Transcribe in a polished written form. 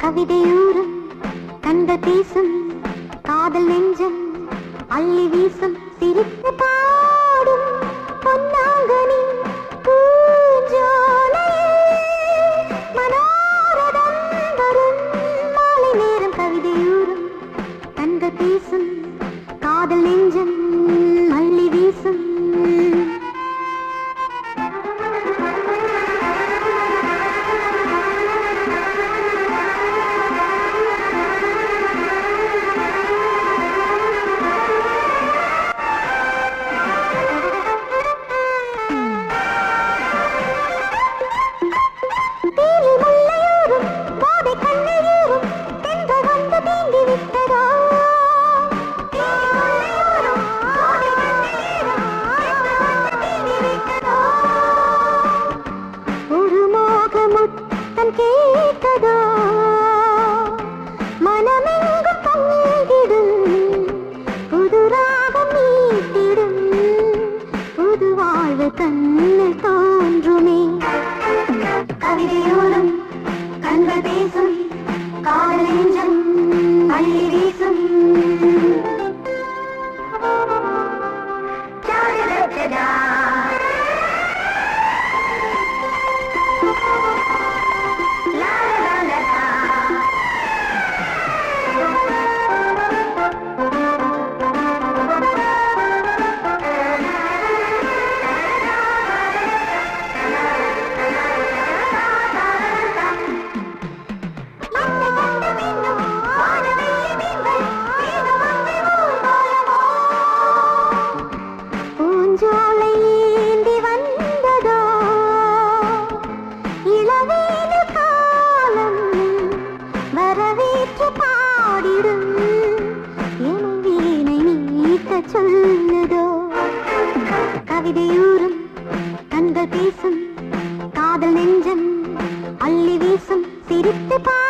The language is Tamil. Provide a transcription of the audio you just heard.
கவிதையூரும் கண்கள் பேசும் காதல் நெஞ்சம் அள்ளி வீசும் சிரித்து பாடும் பொன்னாங்கனி பூஞ்சோலையே மனோரதம் வரும் மாலை நேரம் கவிதையூரும் கண்கள் பேசும் காதல் நெஞ்சம் அள்ளி வீசும் கவிதையோரம் கண்கள் பேசும் காதல் நெஞ்சம் அள்ளி வீசும் கவிதையூரும் கண்கள் பேசும் காதல் நெஞ்சம் அள்ளி வீசும் சிரித்து